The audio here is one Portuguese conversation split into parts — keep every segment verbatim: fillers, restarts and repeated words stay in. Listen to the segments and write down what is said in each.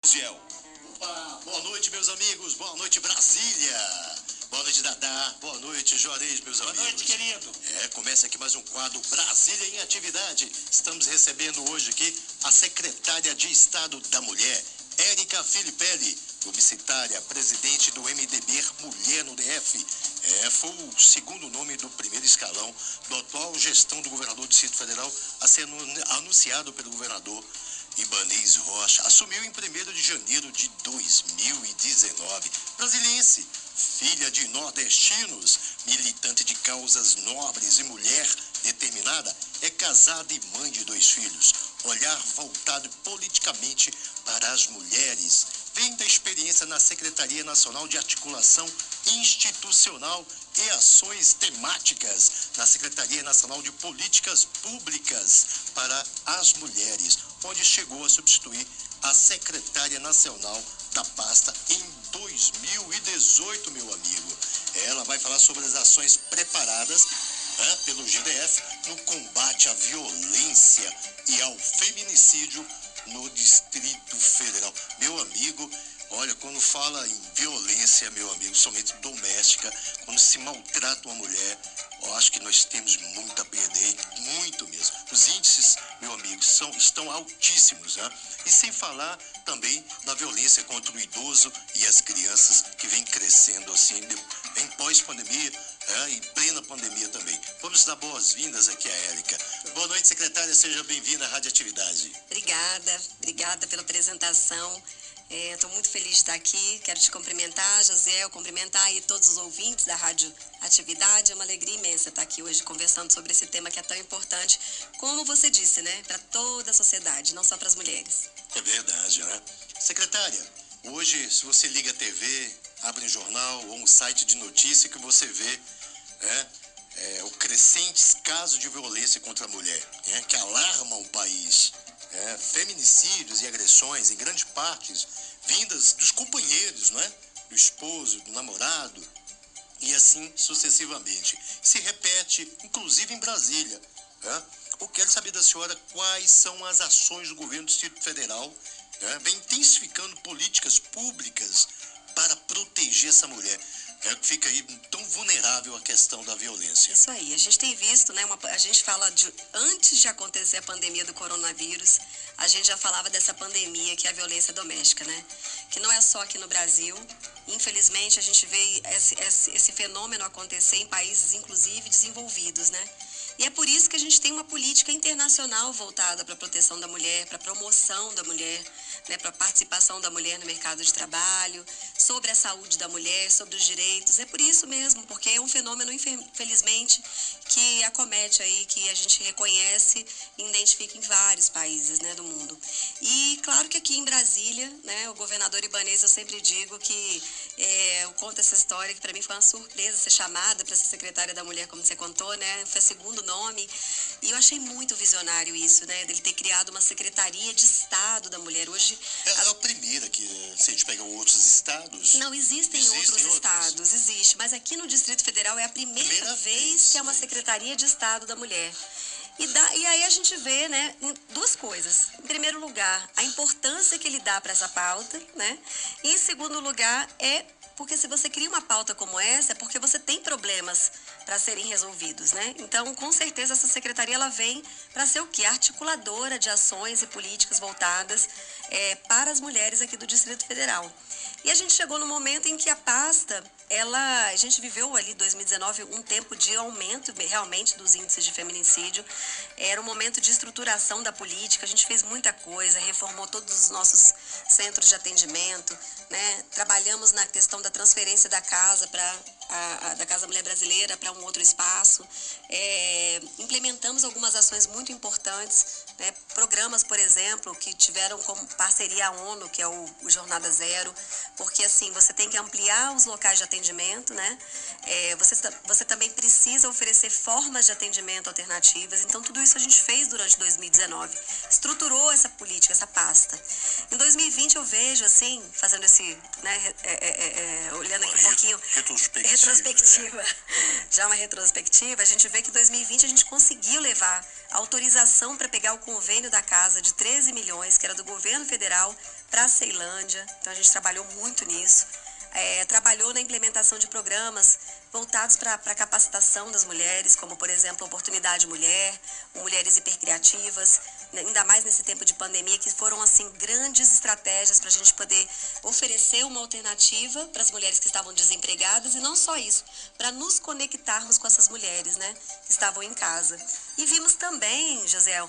Ciel. Opa, boa noite, meus amigos. Boa noite, Brasília. Boa noite, Dadá. Boa noite, Juarez, meus boa amigos. Boa noite, querido. É, começa aqui mais um quadro Brasília em Atividade. Estamos recebendo hoje aqui a secretária de Estado da Mulher, Érica Filipelli, publicitária, presidente do M D B Mulher no D F. É, foi o segundo nome do primeiro escalão da atual gestão do governador do Distrito Federal a ser anunciado pelo governador Ibanez Rocha. Assumiu em primeiro de janeiro de dois mil e dezenove. Brasiliense, filha de nordestinos, militante de causas nobres e mulher determinada, é casada e mãe de dois filhos. Olhar voltado politicamente para as mulheres. Vem da experiência na Secretaria Nacional de Articulação Institucional e Ações Temáticas, na Secretaria Nacional de Políticas Públicas para as Mulheres, onde chegou a substituir a secretária nacional da pasta em dois mil e dezoito, meu amigo. Ela vai falar sobre as ações preparadas né, pelo G D F no combate à violência e ao feminicídio no Distrito Federal. Meu amigo, olha, quando fala em violência, meu amigo, somente doméstica, quando se maltrata uma mulher, eu acho que nós temos muito a perder, muito mesmo. Os índices, meu amigo, são, estão altíssimos, né? E sem falar também na violência contra o idoso e as crianças, que vem crescendo assim, em pós-pandemia, é, em plena pandemia também. Vamos dar boas-vindas aqui a Érica. Boa noite, secretária, seja bem-vinda à Radioatividade. Obrigada, obrigada pela apresentação. Estou é, muito feliz de estar aqui. Quero te cumprimentar, José, cumprimentar aí todos os ouvintes da Rádio Atividade. É uma alegria imensa estar aqui hoje conversando sobre esse tema que é tão importante, como você disse, né, para toda a sociedade, não só para as mulheres. É verdade, né? Secretária, hoje, se você liga a T V, abre um jornal ou um site de notícia que você vê né, é, o crescente caso de violência contra a mulher, né, que alarma o país. É, feminicídios e agressões, em grande parte, vindas dos companheiros, não é? Do esposo, do namorado, e assim sucessivamente. Se repete, inclusive em Brasília. É? Eu quero saber da senhora quais são as ações do governo do Distrito Federal, é? Vem intensificando políticas públicas para proteger essa mulher. É que fica aí tão vulnerável a questão da violência. Isso aí, a gente tem visto, né, uma, a gente fala de, antes de acontecer a pandemia do coronavírus, a gente já falava dessa pandemia que é a violência doméstica, né, que não é só aqui no Brasil, infelizmente a gente vê esse, esse, esse fenômeno acontecer em países, inclusive, desenvolvidos, né. E é por isso que a gente tem uma política internacional voltada para a proteção da mulher, para a promoção da mulher, né, para a participação da mulher no mercado de trabalho, sobre a saúde da mulher, sobre os direitos. É por isso mesmo, porque é um fenômeno, infelizmente, que acomete aí, que a gente reconhece e identifica em vários países, né, do mundo. E claro que aqui em Brasília, né, o governador Ibanez, eu sempre digo que é, eu conto essa história, que para mim foi uma surpresa ser chamada para ser secretária da mulher, como você contou, né, foi segundo nome, e eu achei muito visionário isso, né, dele ter criado uma secretaria de Estado da mulher. Hoje é a, a primeira que, se a gente pegar outros estados... Não, existem, existem outros, outros estados, existe, mas aqui no Distrito Federal é a primeira, primeira vez, vez que é uma secretaria de Estado da mulher. E, dá, e aí a gente vê, né, duas coisas. Em primeiro lugar, a importância que ele dá para essa pauta, né, e em segundo lugar, é porque se você cria uma pauta como essa, é porque você tem problemas para serem resolvidos, né? Então, com certeza, essa secretaria ela vem para ser o quê? Articuladora de ações e políticas voltadas é, para as mulheres aqui do Distrito Federal. E a gente chegou no momento em que a pasta, ela, a gente viveu ali, dois mil e dezenove, um tempo de aumento realmente dos índices de feminicídio. Era um momento de estruturação da política, a gente fez muita coisa, reformou todos os nossos centros de atendimento, né? Trabalhamos na questão da transferência da casa para a, a, da Casa Mulher Brasileira para um outro espaço. É, implementamos algumas ações muito importantes, né? Programas, por exemplo, que tiveram como parceria a ONU, que é o, o Jornada Zero, porque assim, você tem que ampliar os locais de atendimento, né? É, você, você também precisa oferecer formas de atendimento alternativas, então tudo isso a gente fez durante dois mil e dezenove, estruturou essa política, essa pasta. Em dois mil e vinte eu vejo assim, fazendo esse, né, é, é, é, olhando aqui um pouquinho, retrospectiva, retrospectiva né? já uma retrospectiva, a gente vê que em dois mil e vinte a gente conseguiu levar autorização para pegar o convênio da casa de treze milhões, que era do governo federal, para a Ceilândia, então a gente trabalhou muito nisso. É, trabalhou na implementação de programas voltados para a capacitação das mulheres, como, por exemplo, Oportunidade Mulher, Mulheres Hipercriativas, ainda mais nesse tempo de pandemia, que foram, assim, grandes estratégias para a gente poder oferecer uma alternativa para as mulheres que estavam desempregadas, e não só isso, para nos conectarmos com essas mulheres, né, que estavam em casa. E vimos também, Josiel,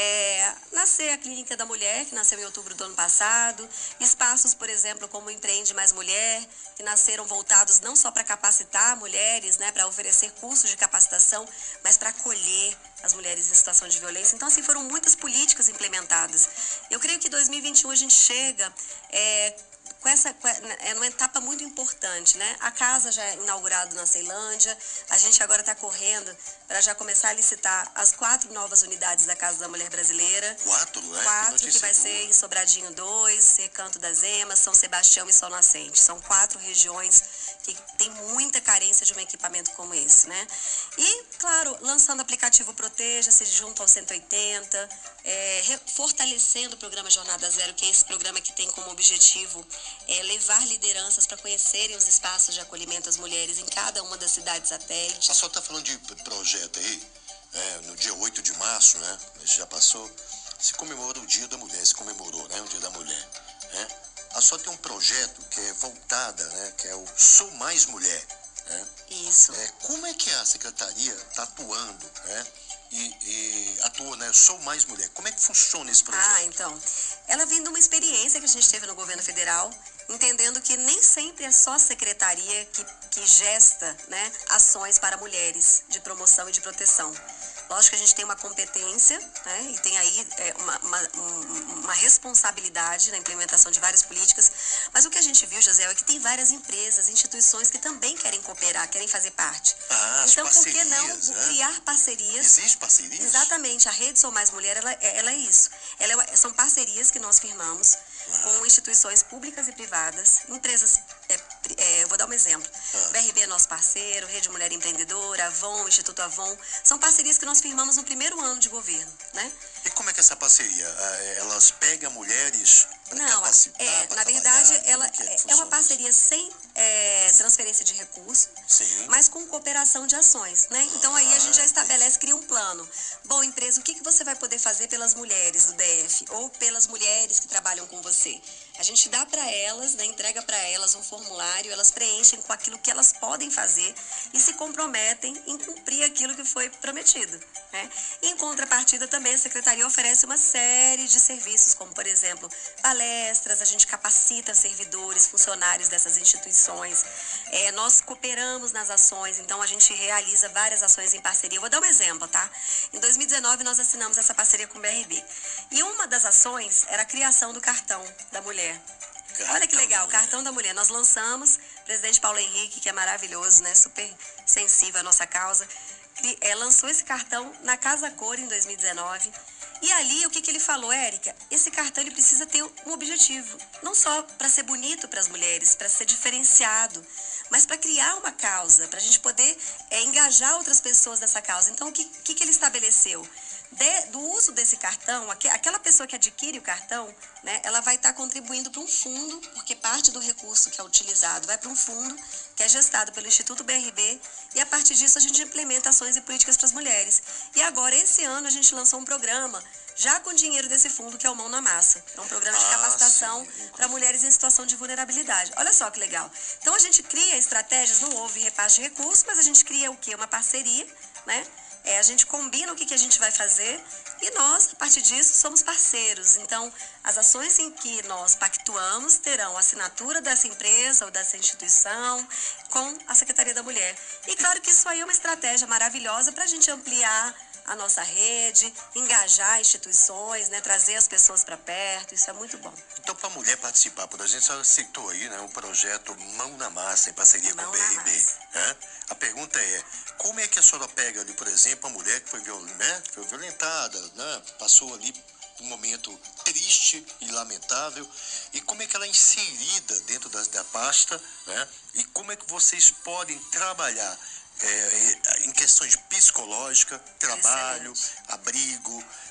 é, nascer a Clínica da Mulher, que nasceu em outubro do ano passado, espaços, por exemplo, como Empreende Mais Mulher, que nasceram voltados não só para capacitar mulheres, né, para oferecer cursos de capacitação, mas para acolher as mulheres em situação de violência. Então, assim, foram muitas políticas implementadas. Eu creio que em dois mil e vinte e um a gente chega é, com essa, é uma etapa muito importante, né? A casa já é inaugurada na Ceilândia, a gente agora está correndo para já começar a licitar as quatro novas unidades da Casa da Mulher Brasileira. Quatro, é? Quatro, que, que vai ser em Sobradinho dois, Recanto das Emas, São Sebastião e Sol Nascente. São quatro regiões que tem muita carência de um equipamento como esse, né? E, claro, lançando o aplicativo Proteja-se junto ao cento e oitenta, é, fortalecendo o programa Jornada Zero, que é esse programa que tem como objetivo é, levar lideranças para conhecerem os espaços de acolhimento às mulheres em cada uma das cidades satélites. A senhora está falando de projeto aí, é, no dia oito de março, né? Já passou, se comemora o Dia da Mulher, se comemorou, né? O Dia da Mulher, né? A senhora tem um projeto que é voltada, né? Que é o Sou Mais Mulher, né? Isso. É, como é que a secretaria está atuando, né? E, e atua, né? Sou Mais Mulher. Como é que funciona esse projeto? Ah, então, ela vem de uma experiência que a gente teve no governo federal, entendendo que nem sempre é só a secretaria que, que gesta, né, ações para mulheres de promoção e de proteção. Lógico que a gente tem uma competência, né, e tem aí é, uma, uma, uma responsabilidade na implementação de várias políticas, mas o que a gente viu, José, é que tem várias empresas, instituições que também querem cooperar, querem fazer parte. Ah, as então, por que não parcerias, né? criar parcerias? Existe parcerias? Exatamente, a Rede Sou Mais Mulher, ela, ela é isso. Ela é, são parcerias que nós firmamos ah. com instituições públicas e privadas, empresas, é, é, eu vou dar um exemplo, ah. B R B é nosso parceiro, Rede Mulher Empreendedora, Avon, Instituto Avon, são parcerias que nós firmamos no primeiro ano de governo, né? E como é que é essa parceria? Elas pegam mulheres para capacitar? É, na verdade, ela é, é uma parceria sem é, transferência de recursos, sim, mas com cooperação de ações, né? Então aí a gente já estabelece, cria um plano. Bom, empresa, o que, que você vai poder fazer pelas mulheres do D F ou pelas mulheres que trabalham com você? A gente dá para elas, né, entrega para elas um formulário, elas preenchem com aquilo que elas podem fazer e se comprometem em cumprir aquilo que foi prometido, né? E em contrapartida também a Secretaria oferece uma série de serviços, como por exemplo, palestras, a gente capacita servidores, funcionários dessas instituições, é, nós cooperamos nas ações, então a gente realiza várias ações em parceria. Eu vou dar um exemplo, tá? Em dois mil e dezenove nós assinamos essa parceria com o B R B e uma das ações era a criação do cartão da mulher. Cartão Olha que legal, o cartão da mulher. Nós lançamos, o presidente Paulo Henrique, que é maravilhoso, né, super sensível à nossa causa, é, lançou esse cartão na Casa Cor em dois mil e dezenove. E ali, o que, que ele falou, Érica? Esse cartão ele precisa ter um objetivo, não só para ser bonito para as mulheres, para ser diferenciado, mas para criar uma causa, para a gente poder é, engajar outras pessoas dessa causa. Então, o que, que, que ele estabeleceu? De, do uso desse cartão, aquela pessoa que adquire o cartão, né, ela vai estar contribuindo para um fundo, porque parte do recurso que é utilizado vai para um fundo que é gestado pelo Instituto B R B, e a partir disso a gente implementa ações e políticas para as mulheres. E agora, esse ano, a gente lançou um programa, já com dinheiro desse fundo, que é o Mão na Massa. É um programa de ah, capacitação para mulheres em situação de vulnerabilidade. Olha só que legal. Então, a gente cria estratégias, não houve repasse de recursos, mas a gente cria o quê? Uma parceria, né? É, a gente combina o que, que a gente vai fazer e nós, a partir disso, somos parceiros. Então, as ações em que nós pactuamos terão a assinatura dessa empresa ou dessa instituição com a Secretaria da Mulher. E claro que isso aí é uma estratégia maravilhosa para a gente ampliar a nossa rede, engajar instituições, né, trazer as pessoas para perto, isso é muito bom. Então, para a mulher participar, por exemplo, a senhora citou aí, né, o projeto Mão na Massa, em parceria Mão com o B R B. Né? A pergunta é, como é que a senhora pega ali, por exemplo, a mulher que foi, viol, né, foi violentada, né, passou ali um momento triste e lamentável, e como é que ela é inserida dentro da, da pasta, né, e como é que vocês podem trabalhar É, em questões psicológicas, trabalho, excelente, abrigo,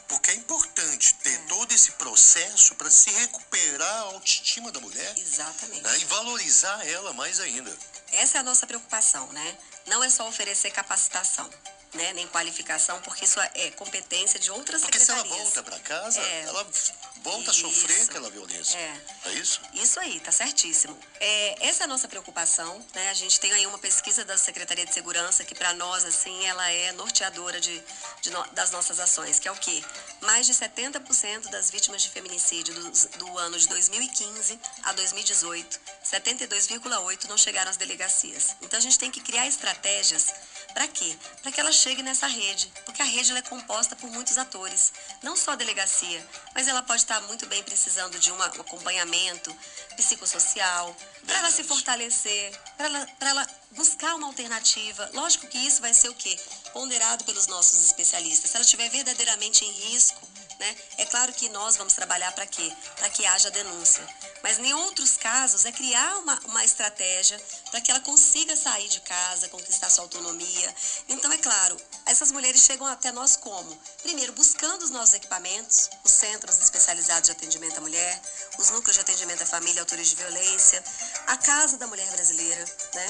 Porque é importante ter é. todo esse processo para se recuperar a autoestima da mulher. Exatamente. Né? E valorizar ela mais ainda. Essa é a nossa preocupação, né? Não é só oferecer capacitação, né? Nem qualificação, porque isso é competência de outras porque secretarias. Porque se ela volta para casa, é. ela volta isso. a sofrer aquela violência. É. É isso? Isso aí, tá certíssimo. É, essa é a nossa preocupação, né? A gente tem aí uma pesquisa da Secretaria de Segurança que para nós, assim, ela é norteadora de, de no, das nossas ações, que é o quê? Mais de setenta por cento das vítimas de feminicídio do, do ano de dois mil e quinze a dois mil e dezoito, setenta e dois vírgula oito por cento não chegaram às delegacias. Então a gente tem que criar estratégias para quê? Para que ela chegue nessa rede, porque a rede ela é composta por muitos atores, não só a delegacia, mas ela pode estar muito bem precisando de uma, um acompanhamento psicossocial, para ela se fortalecer, para ela, para ela buscar uma alternativa. Lógico que isso vai ser o quê? Ponderado pelos nossos especialistas. Se ela estiver verdadeiramente em risco, né? É claro que nós vamos trabalhar para quê? Para que haja denúncia. Mas em outros casos é criar uma, uma estratégia para que ela consiga sair de casa, conquistar sua autonomia. Então, é claro, essas mulheres chegam até nós como? Primeiro, buscando os nossos equipamentos, os centros especializados de atendimento à mulher, os núcleos de atendimento à família e autores de violência, a Casa da Mulher Brasileira, né?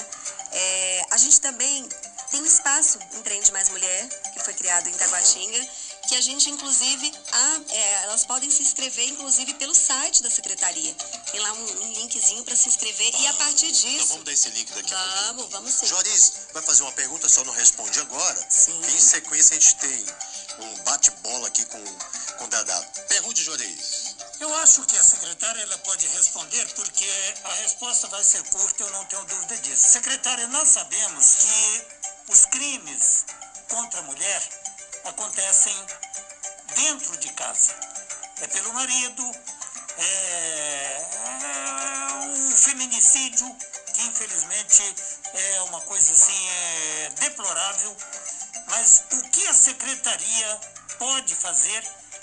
É, a gente também tem um espaço Empreende Mais Mulher, que foi criado em Taguatinga, que a gente, inclusive, a, é, elas podem se inscrever, inclusive, pelo site da secretaria. Tem lá um, um linkzinho para se inscrever e a partir disso... Então vamos dar esse link daqui vamos, a pouquinho. Vamos, vamos sim. Joris, vai fazer uma pergunta, só não responde agora. Sim. E em sequência a gente tem um bate-bola aqui com, com o Dadá. Pergunte, Joris. Eu acho que a secretária ela pode responder porque a resposta vai ser curta, eu não tenho dúvida disso. Secretária, nós sabemos que os crimes contra a mulher acontecem dentro de casa. É pelo marido, é, é um feminicídio que infelizmente é uma coisa assim é deplorável. Mas o que a secretaria pode fazer?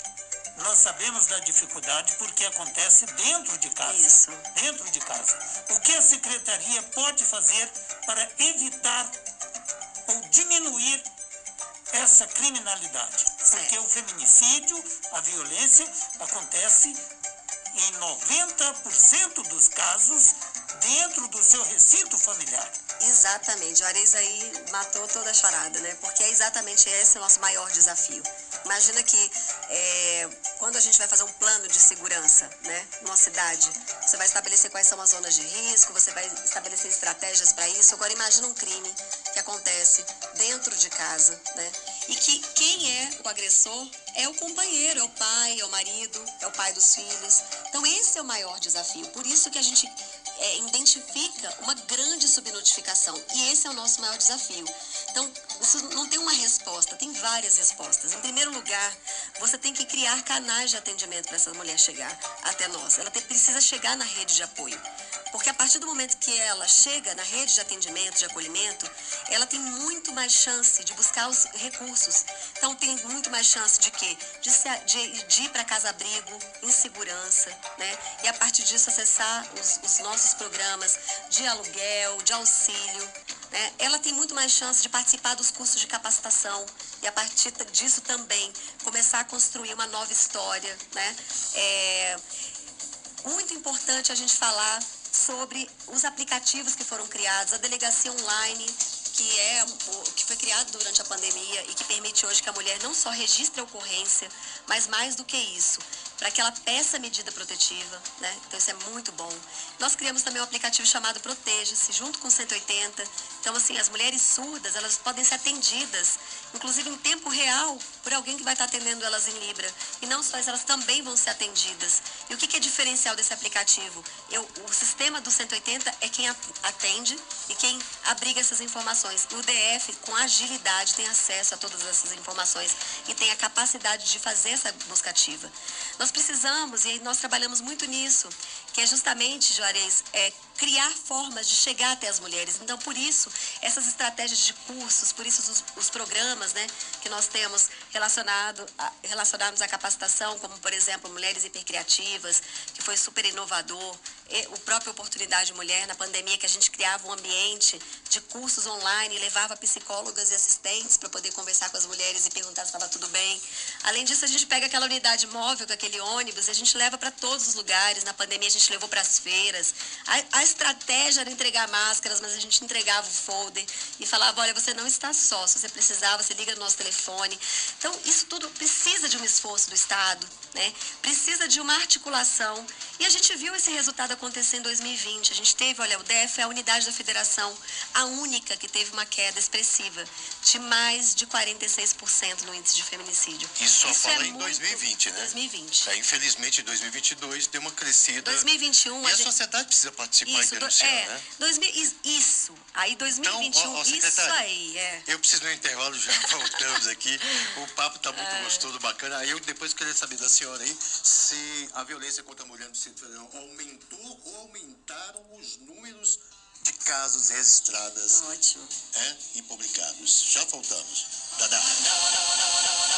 Nós sabemos da dificuldade porque acontece dentro de casa. Isso. Dentro de casa. O que a secretaria pode fazer para evitar ou diminuir essa criminalidade? Porque o feminicídio, a violência, acontece em noventa por cento dos casos dentro do seu recinto familiar. Exatamente, o Juarez aí matou toda a charada, né? Porque é exatamente esse o nosso maior desafio. Imagina que é, quando a gente vai fazer um plano de segurança, né, numa cidade, você vai estabelecer quais são as zonas de risco, você vai estabelecer estratégias para isso. Agora imagina um crime que acontece dentro de casa, né? E que quem é o agressor é o companheiro, é o pai, é o marido, é o pai dos filhos. Então esse é o maior desafio. Por isso que a gente é, identifica uma grande subnotificação. E esse é o nosso maior desafio. Então, isso não tem uma resposta, tem várias respostas. Em primeiro lugar, você tem que criar canais de atendimento para essa mulher chegar até nós. Ela tem, precisa chegar na rede de apoio. Porque a partir do momento que ela chega na rede de atendimento, de acolhimento, ela tem muito mais chance de buscar os recursos. Então, tem muito mais chance de quê? De, se, de, de ir para casa-abrigo em segurança, né? E a partir disso acessar os, os nossos programas de aluguel, de auxílio, né? Ela tem muito mais chance de participar dos cursos de capacitação e a partir disso também começar a construir uma nova história, né? É muito importante a gente falar sobre os aplicativos que foram criados, a delegacia online, que, é, que foi criado durante a pandemia e que permite hoje que a mulher não só registre a ocorrência, mas mais do que isso, para que ela peça medida protetiva, né? Então isso é muito bom. Nós criamos também um aplicativo chamado Proteja-se, junto com o cento e oitenta. Então, assim, as mulheres surdas, elas podem ser atendidas, inclusive em tempo real, por alguém que vai estar atendendo elas em Libra. E não só isso, elas também vão ser atendidas. E o que, que é diferencial desse aplicativo? Eu, o sistema do cento e oitenta é quem atende e quem abriga essas informações. O D F, com agilidade, tem acesso a todas essas informações e tem a capacidade de fazer essa busca ativa. Nós precisamos, e nós trabalhamos muito nisso, que é justamente, Juarez, é criar formas de chegar até as mulheres. Então, por isso, essas estratégias de cursos, por isso os, os programas, né, que nós temos relacionado a, relacionados à capacitação, como, por exemplo, Mulheres Hipercriativas, que foi super inovador, o próprio Oportunidade Mulher, na pandemia, que a gente criava um ambiente de cursos online e levava psicólogas e assistentes para poder conversar com as mulheres e perguntar se estava tudo bem. Além disso, a gente pega aquela unidade móvel, com aquele ônibus, e a gente leva para todos os lugares. Na pandemia, a gente levou para as feiras. A, a estratégia era entregar máscaras, mas a gente entregava o folder e falava, olha, você não está só, se você precisar, você liga no nosso telefone. Então, isso tudo precisa de um esforço do Estado, né? Precisa de uma articulação. E a gente viu esse resultado acontecer em dois mil e vinte. A gente teve, olha, o D F é a unidade da federação, a única que teve uma queda expressiva de mais de quarenta e seis por cento no índice de feminicídio. E só Isso fala é em muito... dois mil e vinte, né? dois mil e vinte. É, infelizmente, em dois mil e vinte e dois deu uma crescida. dois mil e vinte e um... E a, a gente... sociedade precisa participar isso, e denunciar, é, né? dois mil, isso. Aí dois mil e vinte e um, então, ó, ó, isso aí, é. Eu preciso no intervalo, já voltamos aqui. O papo tá muito é. gostoso, bacana. Aí eu depois queria saber da senhora aí se a violência contra a mulher no Distrito Federal aumentou ou aumentaram os números de casos registrados Ótimo. É, e publicados. Já voltamos. Dadá.